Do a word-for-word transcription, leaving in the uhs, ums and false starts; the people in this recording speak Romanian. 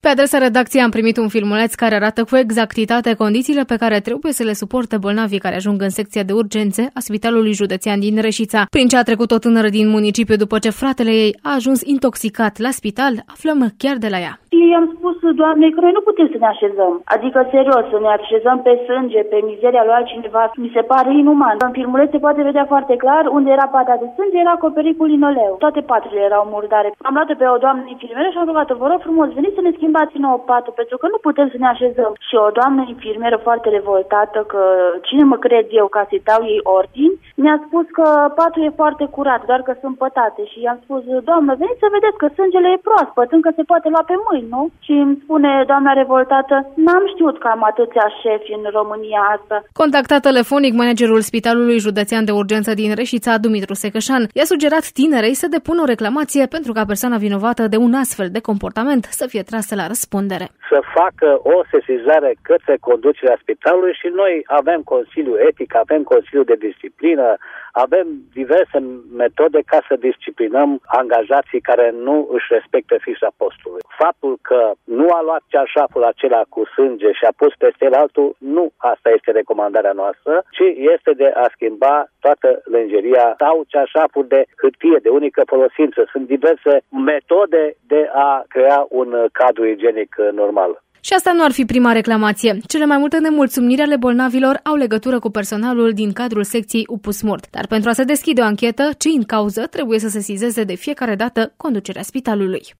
Pe adresa redacției am primit un filmuleț care arată cu exactitate condițiile pe care trebuie să le suporte bolnavii care ajung în secția de urgențe a Spitalului Județean din Reșița. Prin ce a trecut o tânără din municipiu după ce fratele ei a ajuns intoxicat la spital, aflăm chiar de la ea. I-am spus doamnei că noi nu putem să ne așezăm. Adică, serios, să ne așezăm pe sânge, pe mizeria lui altcineva, mi se pare inuman. În filmuleț se poate vedea foarte clar unde era pata de sânge, era acoperit cu linoleu. Toate patele erau murdare. Am luat pe o doamnă infirmieră și am rugat-o, vă rog frumos, veniți să ne schimbați nouă patul, pentru că nu putem să ne așezăm. Și o doamnă infirmieră foarte revoltată, că cine mă cred eu ca să-i dau ei ordini, mi-a spus că patul e foarte curat, doar că sunt pătate. Și i-am spus, doamnă, veniți să vedeți că sângele e proaspăt, încă se poate lua pe mâini, nu? Și îmi spune doamna revoltată, n-am știut că am atâția șefi în România asta. Contactat telefonic, managerul Spitalului Județean de Urgență din Reșița, Dumitru Secășan, i-a sugerat tinerei să depună o reclamație pentru ca persoana vinovată de un astfel de comportament să fie trasă la răspundere. Să facă o sesizare către conducerea spitalului și noi avem Consiliu Etic, avem Consiliu de Disciplină, avem diverse metode ca să disciplinăm angajații care nu își respectă fișa postului. Faptul că nu a luat ceașaful acela cu sânge și a pus peste el altul, nu asta este recomandarea noastră, ci este de a schimba toată lenjeria sau ceașaful de hârtie de unică folosință. Sunt diverse metode de a crea un cadru igienic normal. Și asta nu ar fi prima reclamație. Cele mai multe nemulțumiri ale bolnavilor au legătură cu personalul din cadrul secției U P U S Murt. Dar pentru a se deschide o anchetă, cei în cauză trebuie să se sesizeze de fiecare dată conducerea spitalului.